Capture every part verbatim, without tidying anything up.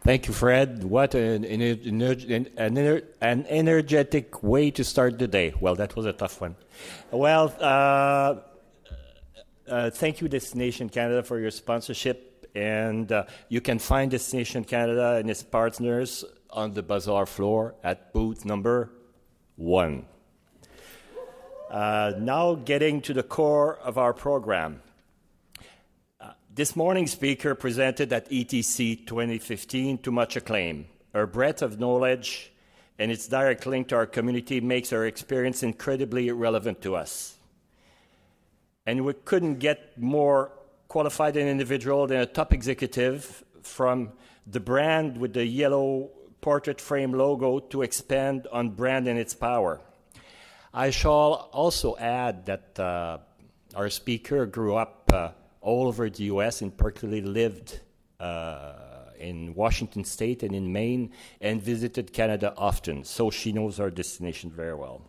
Thank you, Fred. What an, an, an, an energetic way to start the day. Well, that was a tough one. Well, uh, uh, thank you, Destination Canada, for your sponsorship. And uh, you can find Destination Canada and its partners on the bazaar floor at booth number one. Uh, now getting to the core of our program. This morning's speaker presented at E T C twenty fifteen to much acclaim. Her breadth of knowledge and its direct link to our community makes her experience incredibly relevant to us. And we couldn't get more qualified an individual than a top executive from the brand with the yellow portrait frame logo to expand on brand and its power. I shall also add that uh, our speaker grew up uh, all over the U S and particularly lived uh, in Washington State and in Maine and visited Canada often, so she knows our destination very well.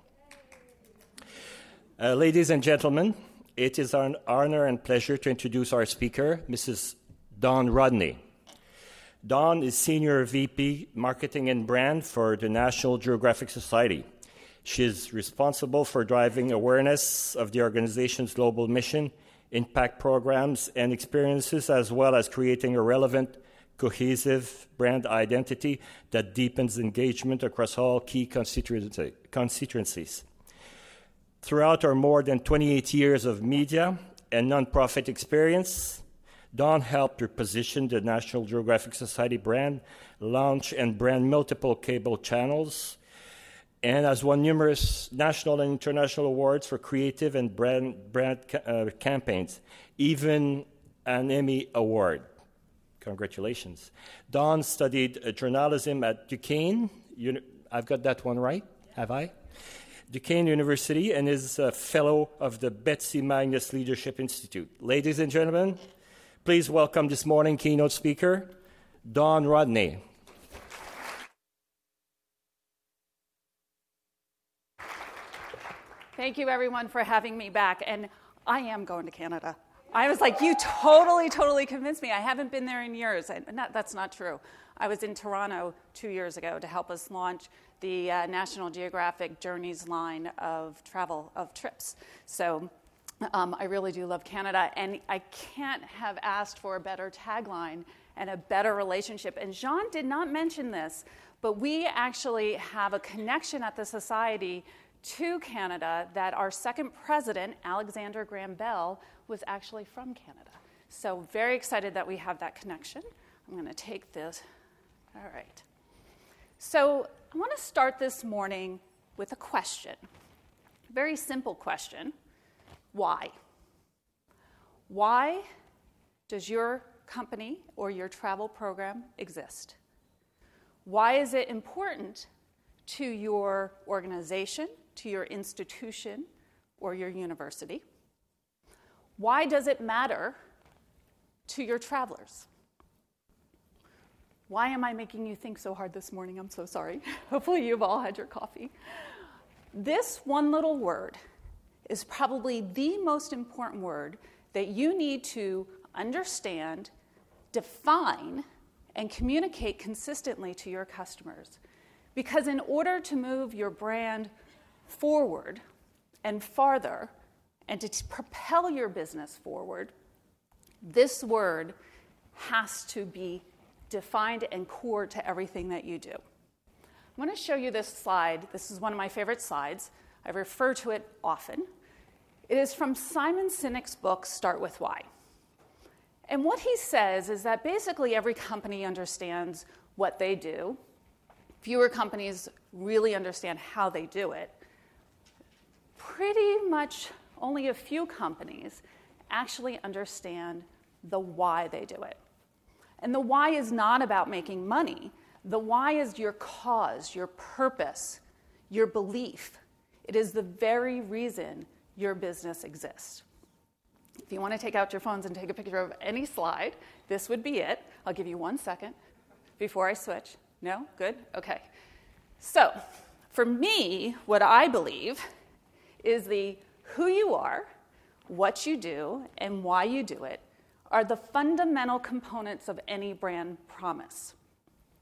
Uh, ladies and gentlemen, it is an honor and pleasure to introduce our speaker, Missus Dawn Rodney. Dawn is Senior V P Marketing and Brand for the National Geographic Society. She is responsible for driving awareness of the organization's global mission, impact programs, and experiences, as well as creating a relevant, cohesive brand identity that deepens engagement across all key constituencies. Throughout our more than twenty-eight years of media and nonprofit experience, Dawn helped reposition the National Geographic Society brand, launch and brand multiple cable channels, and has won numerous national and international awards for creative and brand, brand ca- uh, campaigns, even an Emmy Award. Congratulations. Dawn studied uh, journalism at Duquesne. Uni- I've got that one right, have I? Duquesne University, and is a fellow of the Betsy Magnus Leadership Institute. Ladies and gentlemen, please welcome this morning keynote speaker, Dawn Rodney. Thank you, everyone, for having me back. And I am going to Canada. I was like, you totally, totally convinced me. I haven't been there in years. And not, that's not true. I was in Toronto two years ago to help us launch the uh, National Geographic Journeys line of travel, of trips. So um, I really do love Canada. And I can't have asked for a better tagline and a better relationship. And Jean did not mention this, but we actually have a connection at the Society to Canada that our second president, Alexander Graham Bell, was actually from Canada. So very excited that we have that connection. I'm going to take this. All right. So I want to start this morning with a question. A very simple question. Why? Why does your company or your travel program exist? Why is it important to your organization, to your institution, or your university? Why does it matter to your travelers? Why am I making you think so hard this morning? I'm so sorry. Hopefully you've all had your coffee. This one little word is probably the most important word that you need to understand, define, and communicate consistently to your customers. Because in order to move your brand forward and farther, and to t- propel your business forward, this word has to be defined and core to everything that you do. I'm going to show you this slide. This is one of my favorite slides. I refer to it often. It is from Simon Sinek's book, Start With Why. And what he says is that basically every company understands what they do. Fewer companies really understand how they do it. Pretty much only a few companies actually understand the why they do it. And the why is not about making money. The why is your cause, your purpose, your belief. It is the very reason your business exists. If you want to take out your phones and take a picture of any slide, this would be it. I'll give you one second before I switch. No? Good? Okay. So, for me, what I believe is the who you are, what you do, and why you do it are the fundamental components of any brand promise.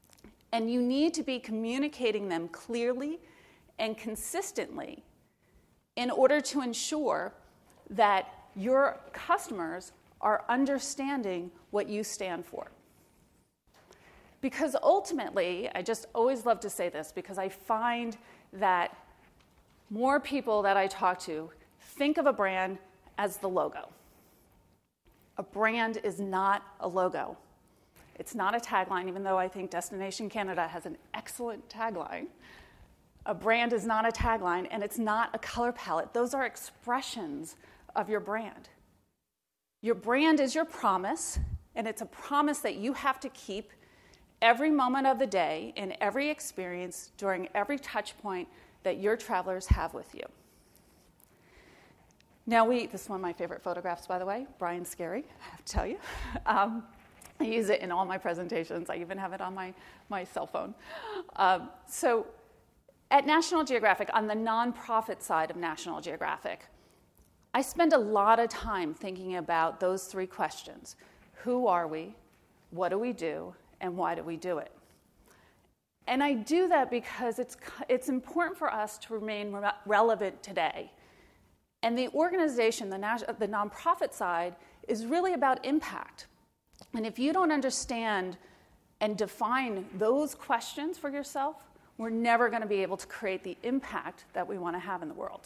And you need to be communicating them clearly and consistently in order to ensure that your customers are understanding what you stand for. Because ultimately, I just always love to say this, because I find that more people that I talk to think of a brand as the logo. A brand is not a logo. It's not a tagline, even though I think Destination Canada has an excellent tagline. A brand is not a tagline, and it's not a color palette. Those are expressions of your brand. Your brand is your promise, and it's a promise that you have to keep every moment of the day, in every experience, during every touch point that your travelers have with you. Now we, this is one of my favorite photographs, by the way, Brian Scary, I have to tell you. Um, I use it in all my presentations. I even have it on my, my cell phone. Um, so at National Geographic, on the nonprofit side of National Geographic, I spend a lot of time thinking about those three questions. Who are we? What do we do? And why do we do it? And I do that because it's, it's important for us to remain re- relevant today. And the organization, the, nas- the nonprofit side, is really about impact. And if you don't understand and define those questions for yourself, we're never going to be able to create the impact that we want to have in the world.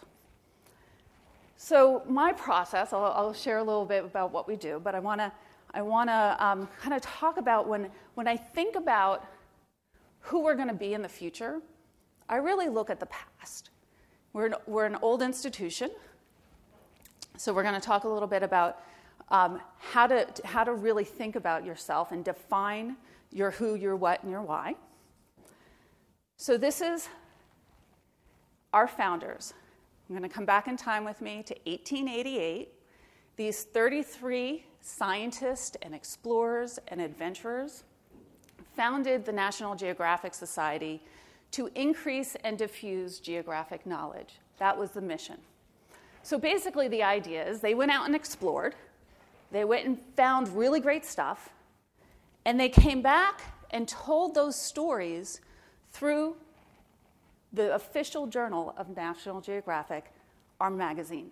So my process, I'll, I'll share a little bit about what we do, but I want to I want to um, kind of talk about when, when I think about who we're going to be in the future, I really look at the past. We're an, we're an old institution, so we're going to talk a little bit about um, how to how to really think about yourself and define your who, your what, and your why. So this is our founders. I'm going to come back in time with me to eighteen eighty-eight. These thirty-three scientists and explorers and adventurers founded the National Geographic Society to increase and diffuse geographic knowledge. That was the mission. So basically the idea is they went out and explored, they went and found really great stuff, and they came back and told those stories through the official journal of National Geographic, our magazine.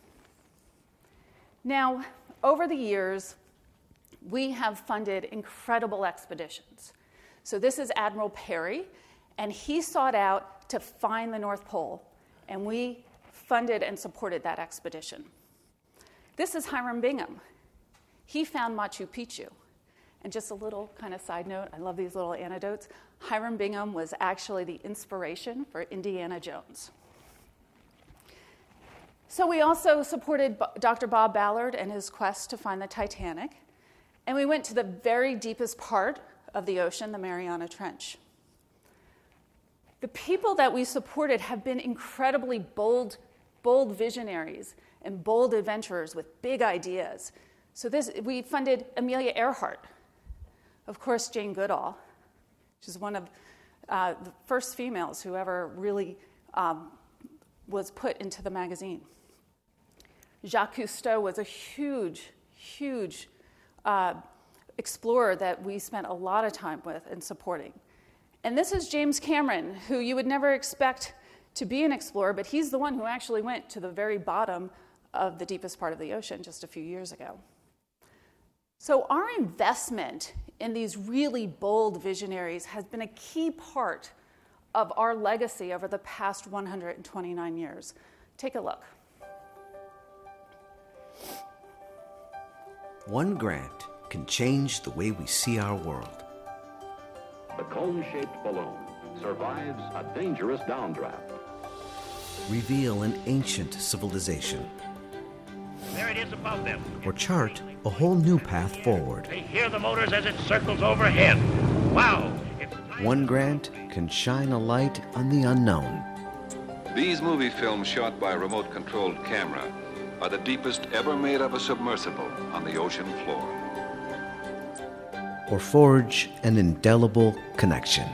Now, over the years, we have funded incredible expeditions. So this is Admiral Perry, and he sought out to find the North Pole, and we funded and supported that expedition. This is Hiram Bingham. He found Machu Picchu. And just a little kind of side note, I love these little anecdotes. Hiram Bingham was actually the inspiration for Indiana Jones. So we also supported Doctor Bob Ballard and his quest to find the Titanic, and we went to the very deepest part of the ocean, the Mariana Trench. The people that we supported have been incredibly bold, bold visionaries and bold adventurers with big ideas. So this, we funded Amelia Earhart, of course, Jane Goodall, which is one of uh, the first females who ever really um, was put into the magazine. Jacques Cousteau was a huge, huge uh, explorer that we spent a lot of time with and supporting. And this is James Cameron, who you would never expect to be an explorer, but he's the one who actually went to the very bottom of the deepest part of the ocean just a few years ago. So our investment in these really bold visionaries has been a key part of our legacy over the past one hundred twenty-nine years. Take a look. One grant can change the way we see our world. The cone-shaped balloon survives a dangerous downdraft. Reveal an ancient civilization. There it is above them. Or chart a whole new path forward. They hear the motors as it circles overhead. Wow! It's One grant can shine a light on the unknown. These movie films shot by a remote-controlled camera are the deepest ever made of a submersible on the ocean floor. Or forge an indelible connection.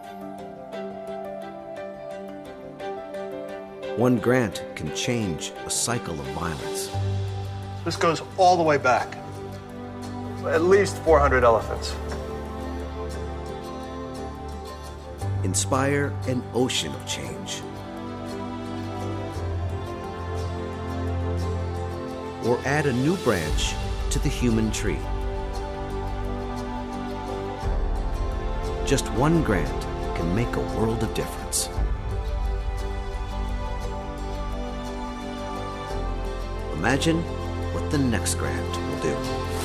One grant can change a cycle of violence. This goes all the way back. At least four hundred elephants. inspire an ocean of change. Or add a new branch to the human tree. Just one grant can make a world of difference. Imagine what the next grant will do.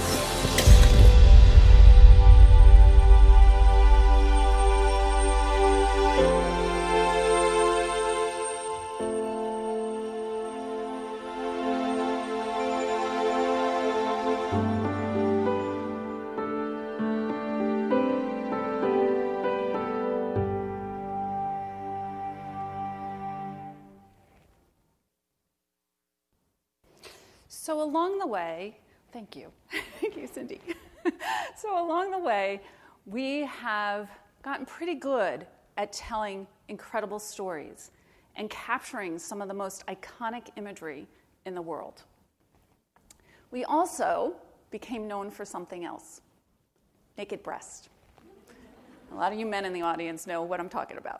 So along the way, thank you, thank you, Cindy. So along the way, we have gotten pretty good at telling incredible stories and capturing some of the most iconic imagery in the world. We also became known for something else, naked breast. A lot of you men in the audience know what I'm talking about.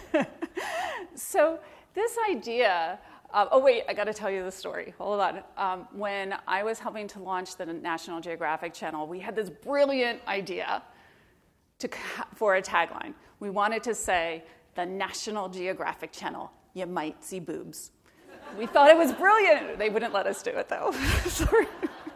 So this idea Uh, oh, wait, I got to tell you the story. Hold on. Um, when I was helping to launch the National Geographic Channel, we had this brilliant idea to, for a tagline. We wanted to say, the National Geographic Channel, you might see boobs. We thought it was brilliant. They wouldn't let us do it, though. Sorry.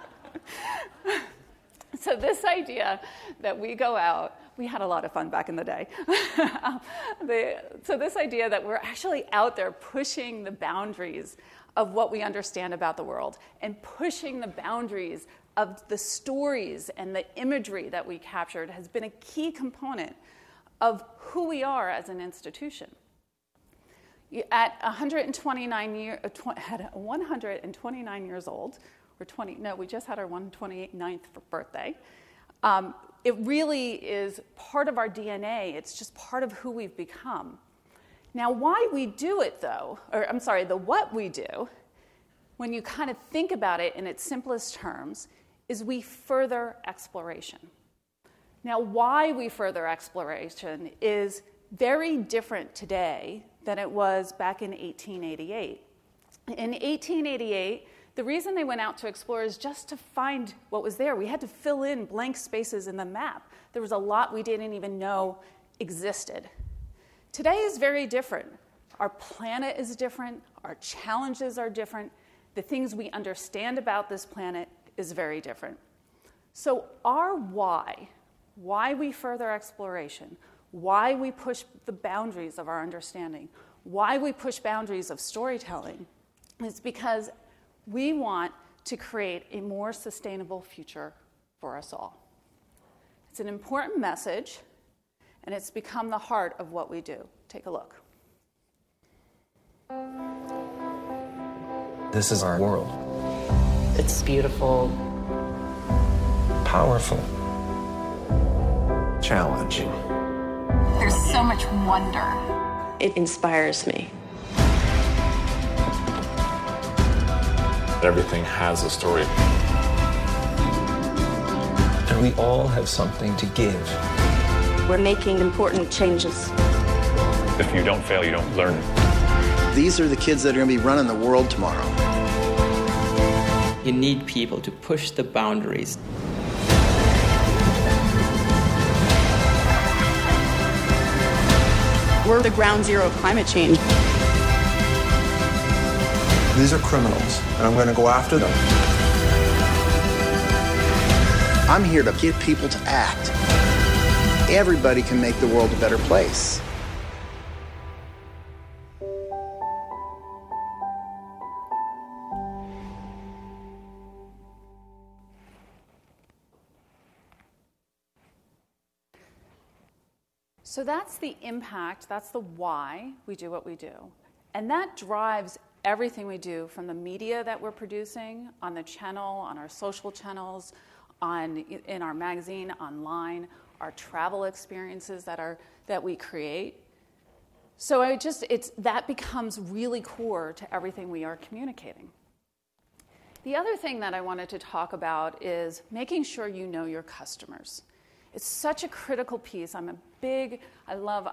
So this idea that we go out, we had a lot of fun back in the day. the, so this idea that we're actually out there pushing the boundaries of what we understand about the world and pushing the boundaries of the stories and the imagery that we captured has been a key component of who we are as an institution. At one hundred twenty-nine, year, at one hundred twenty-nine years old, or twenty, no, we just had our one hundred twenty-ninth birthday. Um, it really is part of our D N A. It's just part of who we've become. Now, why we do it, though, or I'm sorry, the what we do, when you kind of think about it in its simplest terms, is we further exploration. Now, why we further exploration is very different today than it was back in eighteen eighty-eight. In eighteen eighty-eight, the reason they went out to explore is just to find what was there. We had to fill in blank spaces in the map. There was a lot we didn't even know existed. Today is very different. Our planet is different. Our challenges are different. The things we understand about this planet is very different. So our why, why we further exploration, why we push the boundaries of our understanding, why we push boundaries of storytelling, is because we want to create a more sustainable future for us all. It's an important message, and it's become the heart of what we do. Take a look. This is our world. It's beautiful. Powerful. Challenging. There's so much wonder. It inspires me. Everything has a story. And we all have something to give. We're making important changes. If you don't fail, you don't learn. These are the kids that are going to be running the world tomorrow. You need people to push the boundaries. We're the ground zero of climate change. These are criminals, and I'm going to go after them. I'm here to get people to act. Everybody can make the world a better place. So that's the impact, that's the why we do what we do. And that drives everything we do, from the media that we're producing, on the channel, on our social channels, on in our magazine, online, our travel experiences that are that we create. So I just it's that becomes really core to everything we are communicating. The other thing that I wanted to talk about is making sure you know your customers. It's such a critical piece. I'm a big, I love, I,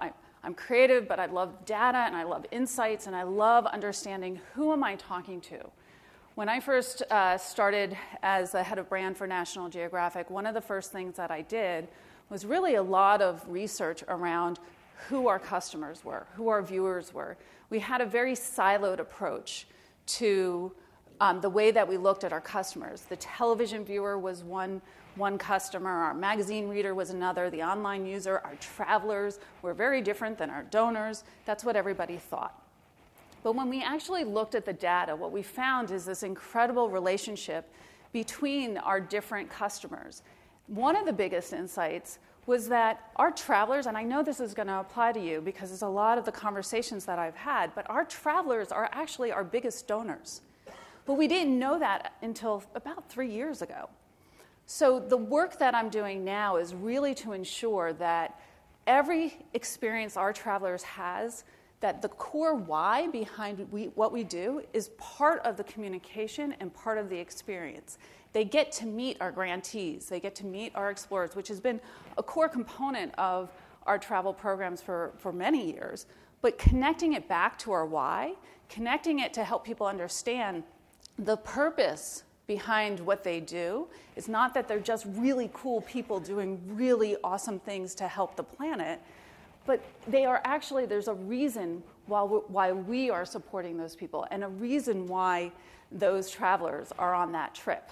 I'm creative, but I love data, and I love insights, and I love understanding who am I talking to. When I first uh, started as the head of brand for National Geographic, one of the first things that I did was really a lot of research around who our customers were, who our viewers were. We had a very siloed approach to um, the way that we looked at our customers. The television viewer was one, one customer, our magazine reader was another, the online user, our travelers were very different than our donors. That's what everybody thought. But when we actually looked at the data, what we found is this incredible relationship between our different customers. One of the biggest insights was that our travelers, and I know this is going to apply to you because it's a lot of the conversations that I've had, but our travelers are actually our biggest donors. But we didn't know that until about three years ago. So the work that I'm doing now is really to ensure that every experience our travelers has, that the core why behind we, what we do is part of the communication and part of the experience. They get to meet our grantees. They get to meet our explorers, which has been a core component of our travel programs for, for many years. But connecting it back to our why, connecting it to help people understand the purpose behind what they do is not that they're just really cool people doing really awesome things to help the planet, but they are actually, there's a reason why, why we are supporting those people and a reason why those travelers are on that trip.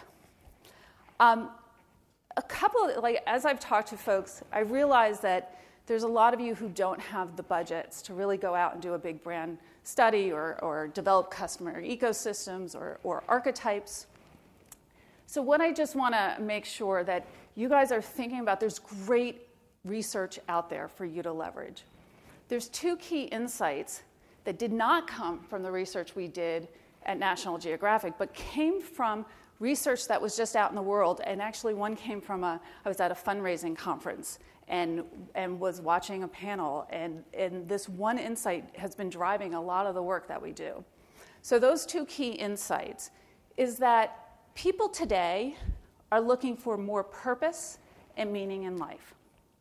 Um, a couple of, like, as I've talked to folks, I realize that there's a lot of you who don't have the budgets to really go out and do a big brand study or, or develop customer ecosystems or, or archetypes. So what I just want to make sure that you guys are thinking about, there's great research out there for you to leverage. There's two key insights that did not come from the research we did at National Geographic, but came from research that was just out in the world. And actually one came from a, I was at a fundraising conference and and was watching a panel, and, and this one insight has been driving a lot of the work that we do. So those two key insights is that people today are looking for more purpose and meaning in life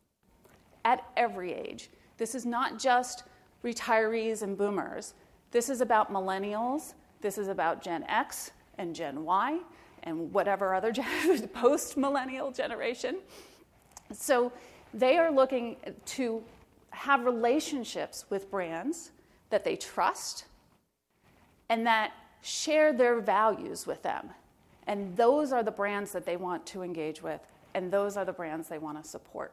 at every age. This is not just retirees and boomers. This is about millennials. This is about Gen X and Gen Y and whatever other gen- post-millennial generation. So they are looking to have relationships with brands that they trust and that share their values with them. And those are the brands that they want to engage with, and those are the brands they want to support.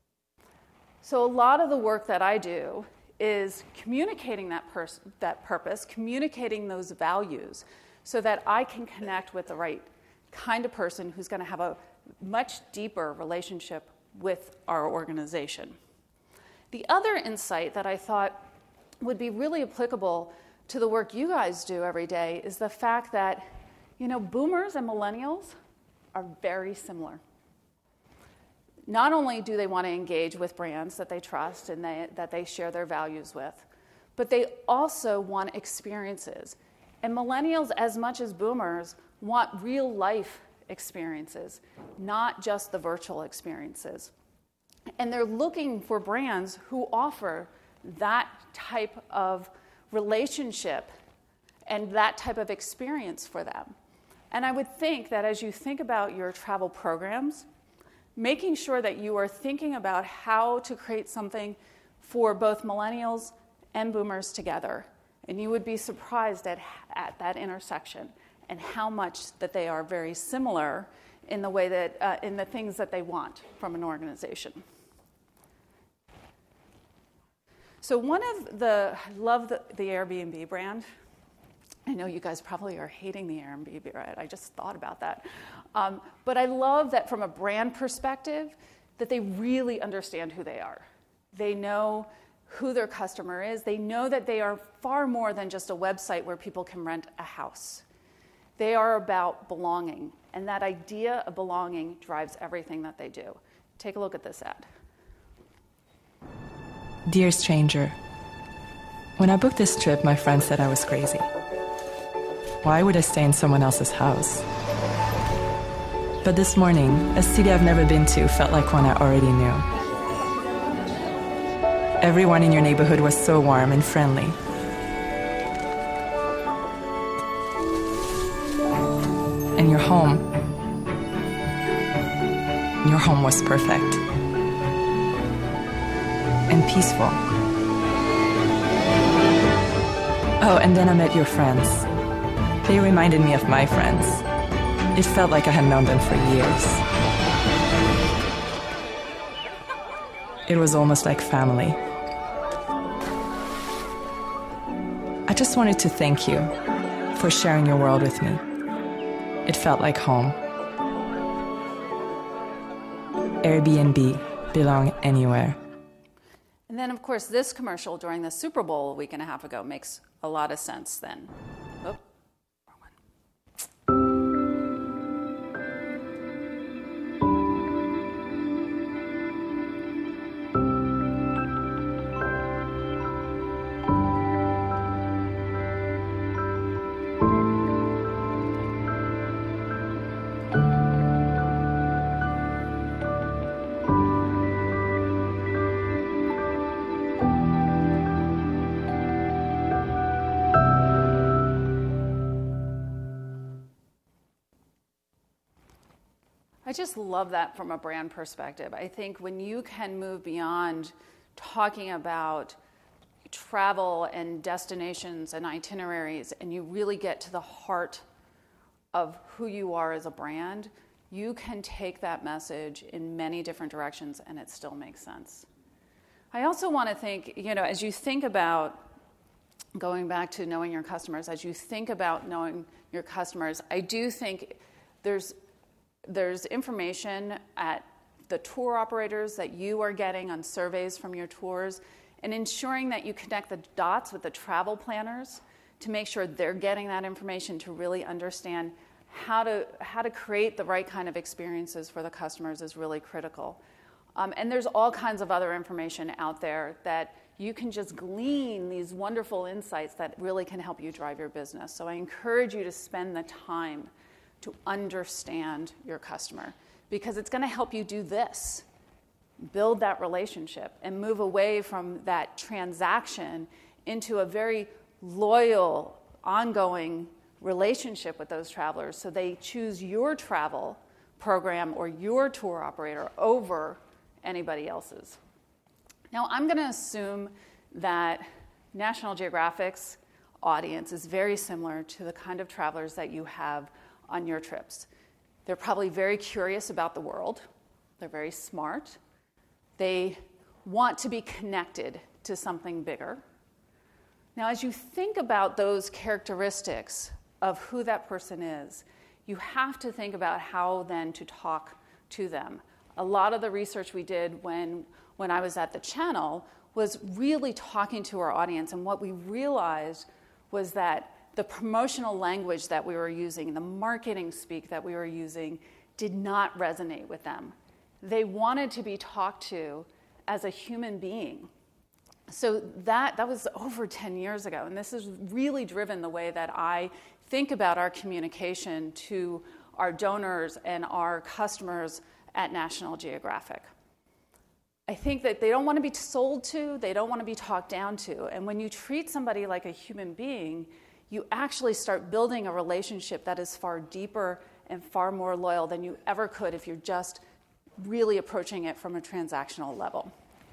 So a lot of the work that I do is communicating that, pers- that purpose, communicating those values so that I can connect with the right kind of person who's going to have a much deeper relationship with our organization. The other insight that I thought would be really applicable to the work you guys do every day is the fact that, you know, boomers and millennials are very similar. Not only do they want to engage with brands that they trust and they, that they share their values with, but they also want experiences. And millennials, as much as boomers, want real life experiences, not just the virtual experiences. And they're looking for brands who offer that type of relationship and that type of experience for them. And I would think that as you think about your travel programs, making sure that you are thinking about how to create something for both millennials and boomers together. And you would be surprised at, at that intersection and how much that they are very similar in the way that, uh, in the things that they want from an organization. So one of the, I love the, the Airbnb brand. I know you guys probably are hating the Airbnb brand. I just thought about that. Um, but I love that from a brand perspective, that they really understand who they are. They know who their customer is. They know that they are far more than just a website where people can rent a house. They are about belonging, and that idea of belonging drives everything that they do. Take a look at this ad. Dear stranger, when I booked this trip, my friend said I was crazy. Why would I stay in someone else's house? But this morning, a city I've never been to felt like one I already knew. Everyone in your neighborhood was so warm and friendly. And your home, your home was perfect and peaceful. Oh, and then I met your friends. They reminded me of my friends. It felt like I had known them for years. It was almost like family. I just wanted to thank you for sharing your world with me. It felt like home. Airbnb, belong anywhere. And then, of course, this commercial during the Super Bowl a week and a half ago makes a lot of sense then. Oh, wrong one. I just love that from a brand perspective. I think when you can move beyond talking about travel and destinations and itineraries, and you really get to the heart of who you are as a brand, you can take that message in many different directions and it still makes sense. I also want to think, you know, as you think about going back to knowing your customers, as you think about knowing your customers, I do think there's There's information at the tour operators that you are getting on surveys from your tours, and ensuring that you connect the dots with the travel planners to make sure they're getting that information to really understand how to how to create the right kind of experiences for the customers is really critical. Um, and there's all kinds of other information out there that you can just glean these wonderful insights that really can help you drive your business. So I encourage you to spend the time to understand your customer, because it's going to help you do this, build that relationship and move away from that transaction into a very loyal, ongoing relationship with those travelers, so they choose your travel program or your tour operator over anybody else's. Now, I'm going to assume that National Geographic's audience is very similar to the kind of travelers that you have on your trips. They're probably very curious about the world. They're very smart. They want to be connected to something bigger. Now, as you think about those characteristics of who that person is, you have to think about how then to talk to them. A lot of the research we did when, when I was at the channel was really talking to our audience, and what we realized was that the promotional language that we were using, the marketing speak that we were using, did not resonate with them. They wanted to be talked to as a human being. So that, that was over ten years ago, and this has really driven the way that I think about our communication to our donors and our customers at National Geographic. I think that they don't want to be sold to, they don't want to be talked down to, and when you treat somebody like a human being, you actually start building a relationship that is far deeper and far more loyal than you ever could if you're just really approaching it from a transactional level.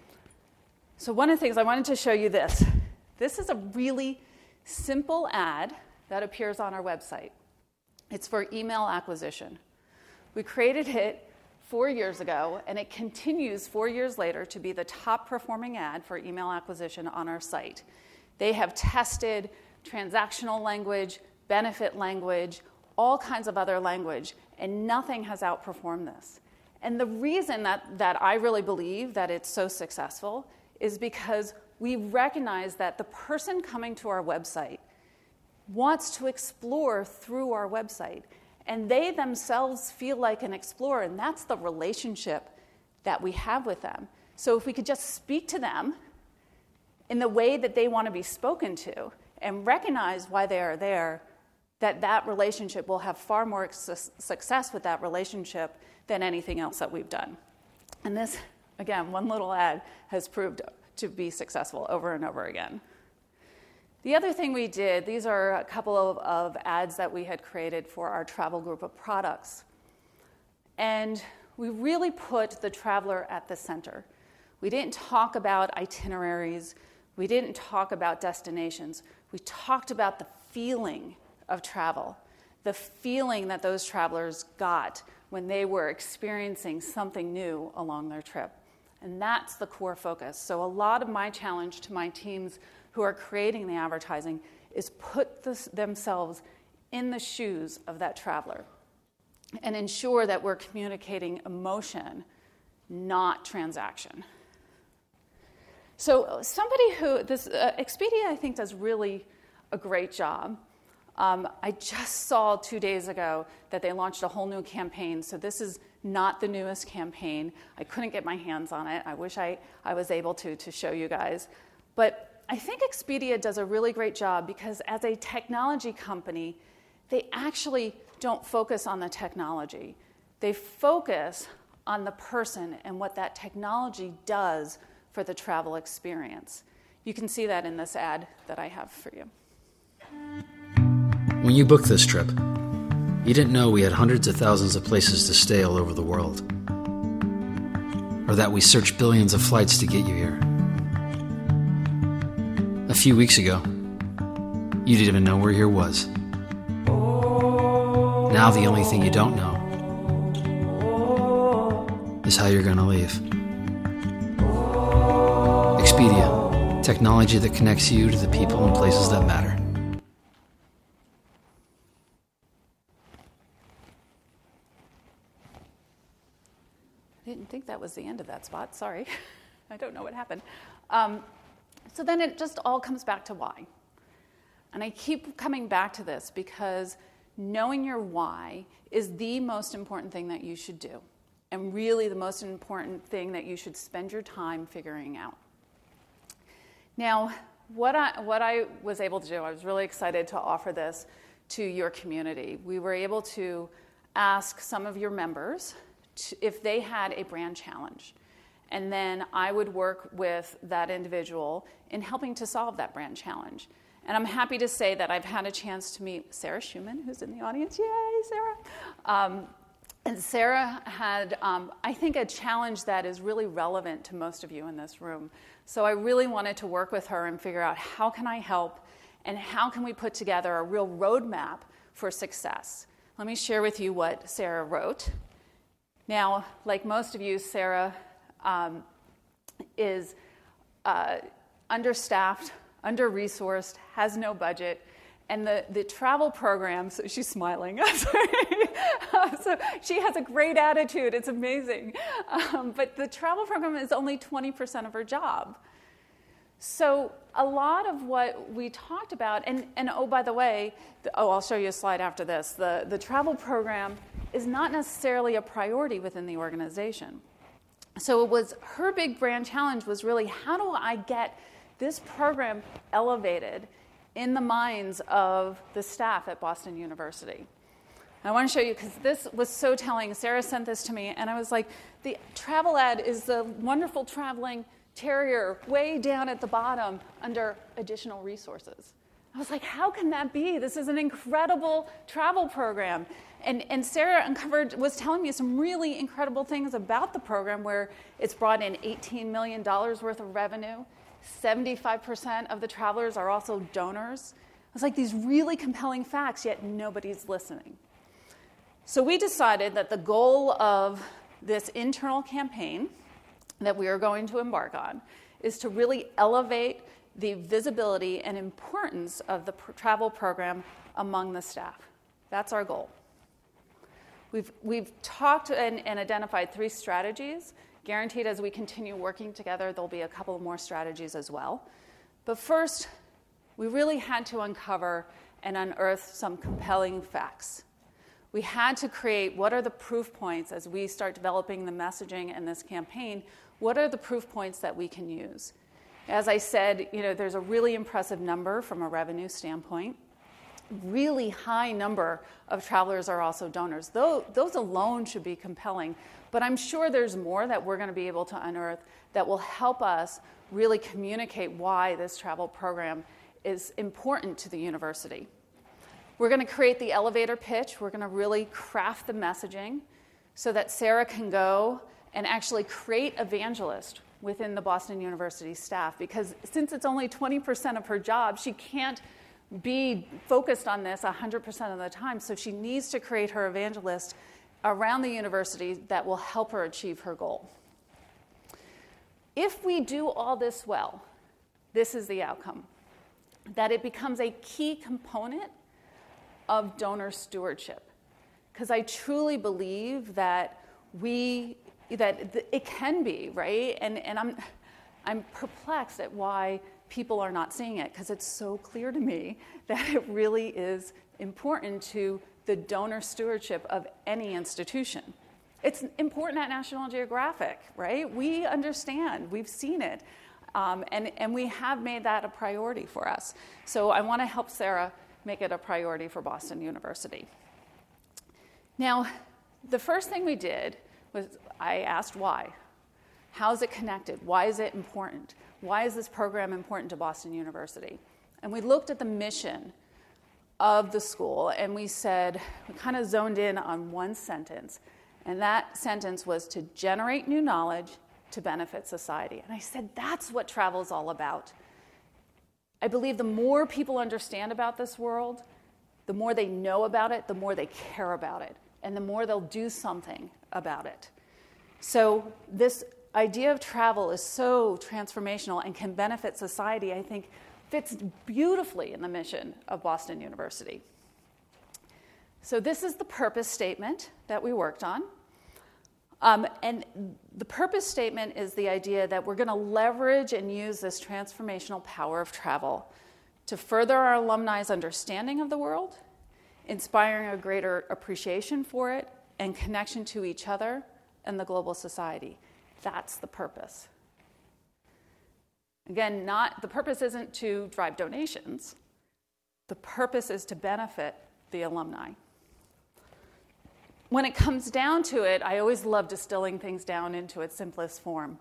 So one of the things I wanted to show you this. This is a really simple ad that appears on our website. It's for email acquisition. We created it four years ago, and it continues four years later to be the top performing ad for email acquisition on our site. They have tested transactional language, benefit language, all kinds of other language, and nothing has outperformed this. And the reason that, that I really believe that it's so successful is because we recognize that the person coming to our website wants to explore through our website, and they themselves feel like an explorer, and that's the relationship that we have with them. So if we could just speak to them in the way that they want to be spoken to, and recognize why they are there, that that relationship will have far more su- success with that relationship than anything else that we've done. And this, again, one little ad has proved to be successful over and over again. The other thing we did, these are a couple of, of ads that we had created for our travel group of products. And we really put the traveler at the center. We didn't talk about itineraries. We didn't talk about destinations. We talked about the feeling of travel, the feeling that those travelers got when they were experiencing something new along their trip. And that's the core focus. So a lot of my challenge to my teams who are creating the advertising is put this, themselves in the shoes of that traveler and ensure that we're communicating emotion, not transaction. So somebody who, this uh, Expedia, I think, does really a great job. Um, I just saw two days ago that they launched a whole new campaign. So this is not the newest campaign. I couldn't get my hands on it. I wish I, I was able to to show you guys. But I think Expedia does a really great job because as a technology company, they actually don't focus on the technology. They focus on the person and what that technology does for the travel experience. You can see that in this ad that I have for you. When you booked this trip, you didn't know we had hundreds of thousands of places to stay all over the world, or that we searched billions of flights to get you here. A few weeks ago, you didn't even know where here was. Now the only thing you don't know is how you're going to leave. Expedia, technology that connects you to the people and places that matter. I didn't think that was the end of that spot. Sorry. I don't know what happened. Um, so then it just all comes back to why. And I keep coming back to this because knowing your why is the most important thing that you should do, and really the most important thing that you should spend your time figuring out. Now, what I, what I was able to do, I was really excited to offer this to your community. We were able to ask some of your members to, if they had a brand challenge. And then I would work with that individual in helping to solve that brand challenge. And I'm happy to say that I've had a chance to meet Sarah Schumann, who's in the audience. Yay, Sarah. Um, and Sarah had, um, I think, a challenge that is really relevant to most of you in this room. So I really wanted to work with her and figure out how can I help and how can we put together a real roadmap for success. Let me share with you what Sarah wrote. Now, like most of you, Sarah um, is uh, understaffed, under-resourced, has no budget, and the, the travel program, so she's smiling, so she has a great attitude, it's amazing, um, but the travel program is only twenty percent of her job. So a lot of what we talked about, and, and oh, by the way, the, oh, I'll show you a slide after this, the, the travel program is not necessarily a priority within the organization. So it was, her big brand challenge was really, how do I get this program elevated in the minds of the staff at Boston University? And I want to show you, because this was so telling. Sarah sent this to me, and I was like, the travel ad is the wonderful traveling terrier way down at the bottom under additional resources. I was like, how can that be? This is an incredible travel program. And, and Sarah uncovered, was telling me some really incredible things about the program, where it's brought in eighteen million dollars worth of revenue. seventy-five percent of the travelers are also donors. It's like these really compelling facts, yet nobody's listening. So we decided that the goal of this internal campaign that we are going to embark on is to really elevate the visibility and importance of the pr- travel program among the staff. That's our goal. We've, we've talked and, and identified three strategies. Guaranteed, as we continue working together, there'll be a couple more strategies as well. But first, we really had to uncover and unearth some compelling facts. We had to create, what are the proof points as we start developing the messaging and this campaign? What are the proof points that we can use? As I said, you know, there's a really impressive number from a revenue standpoint. Really high number of travelers are also donors. Though, those alone should be compelling. But I'm sure there's more that we're going to be able to unearth that will help us really communicate why this travel program is important to the university. We're going to create the elevator pitch. We're going to really craft the messaging so that Sarah can go and actually create evangelists within the Boston University staff, because since it's only twenty percent of her job, she can't be focused on this one hundred percent of the time, so she needs to create her evangelist around the university that will help her achieve her goal. If we do all this well, this is the outcome, that it becomes a key component of donor stewardship, because I truly believe that we that it can be, right? And and I'm I'm perplexed at why people are not seeing it, because it's so clear to me that it really is important to the donor stewardship of any institution. It's important at National Geographic, right? We understand, we've seen it, um, and, and we have made that a priority for us. So I want to help Sarah make it a priority for Boston University. Now, the first thing we did was I asked why. How is it connected? Why is it important? Why is this program important to Boston University? And we looked at the mission of the school, and we said, we kind of zoned in on one sentence, and that sentence was to generate new knowledge to benefit society. And I said, that's what travel is all about. I believe the more people understand about this world, the more they know about it, the more they care about it, and the more they'll do something about it. So this idea of travel is so transformational and can benefit society, I think, fits beautifully in the mission of Boston University. So this is the purpose statement that we worked on. Um, and the purpose statement is the idea that we're going to leverage and use this transformational power of travel to further our alumni's understanding of the world, inspiring a greater appreciation for it and connection to each other and the global society. That's the purpose. Again, not the purpose isn't to drive donations. The purpose is to benefit the alumni. When it comes down to it, I always love distilling things down into its simplest form.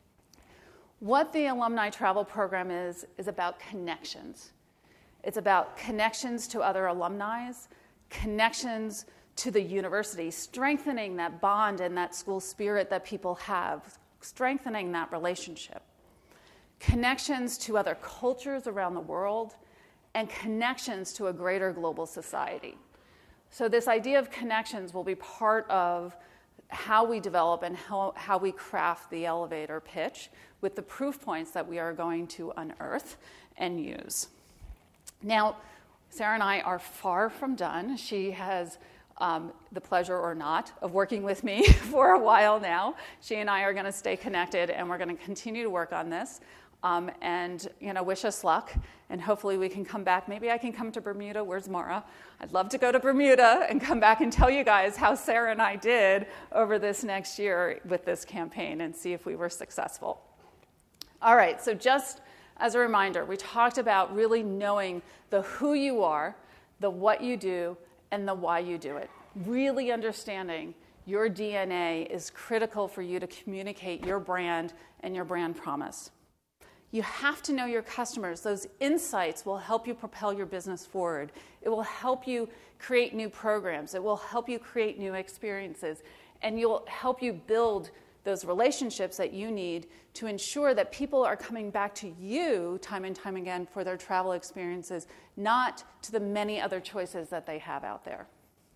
What the Alumni Travel Program is, is about connections. It's about connections to other alumni, connections to the university, strengthening that bond and that school spirit that people have, strengthening that relationship. Connections to other cultures around the world, and connections to a greater global society. So this idea of connections will be part of how we develop and how, how we craft the elevator pitch with the proof points that we are going to unearth and use. Now, Sarah and I are far from done. She has um, the pleasure or not of working with me for a while now. She and I are going to stay connected, and we're going to continue to work on this. Um, and, you know, wish us luck, and hopefully we can come back. Maybe I can come to Bermuda. Where's Mara? I'd love to go to Bermuda and come back and tell you guys how Sarah and I did over this next year with this campaign and see if we were successful. All right, so just as a reminder, we talked about really knowing the who you are, the what you do, and the why you do it. Really understanding your D N A is critical for you to communicate your brand and your brand promise. You have to know your customers. Those insights will help you propel your business forward. It will help you create new programs. It will help you create new experiences. And you'll help you build those relationships that you need to ensure that people are coming back to you time and time again for their travel experiences, not to the many other choices that they have out there.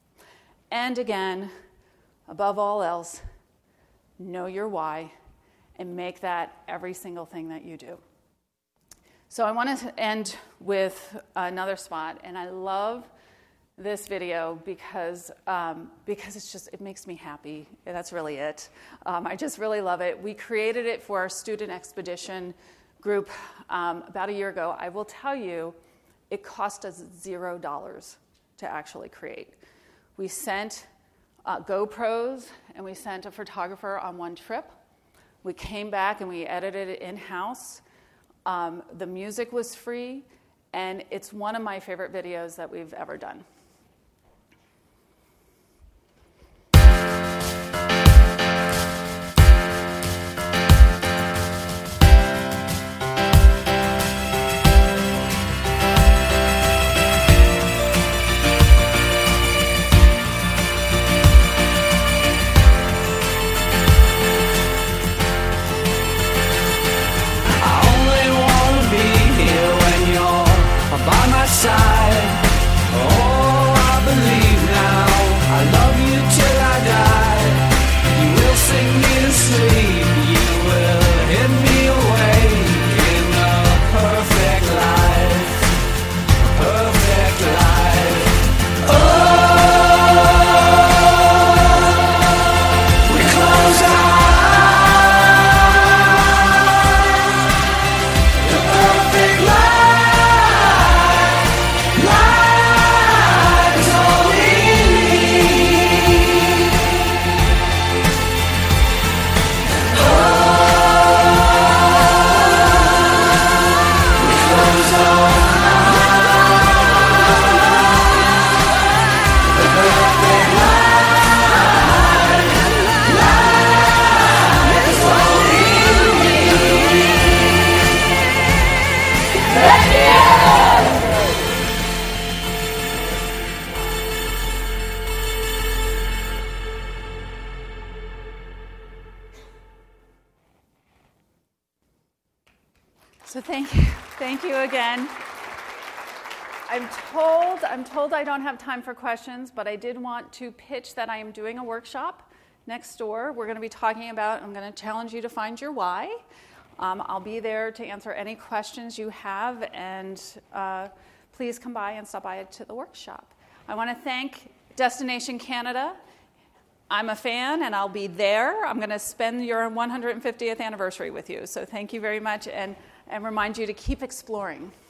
And again, above all else, know your why, and make that every single thing that you do. So I want to end with another spot, and I love this video because um, because it's just, it makes me happy. That's really it. Um, I just really love it. We created it for our student expedition group um, about a year ago. I will tell you, it cost us zero dollars to actually create. We sent uh, GoPros, and we sent a photographer on one trip. We came back and we edited it in-house. Um, the music was free, and it's one of my favorite videos that we've ever done. So thank you, thank you again. I'm told, I'm told I don't have time for questions, but I did want to pitch that I am doing a workshop next door. We're going to be talking about, I'm going to challenge you to find your why. Um, I'll be there to answer any questions you have, and uh, please come by and stop by to the workshop. I want to thank Destination Canada. I'm a fan, and I'll be there. I'm going to spend your one hundred fiftieth anniversary with you, so thank you very much, and, and remind you to keep exploring.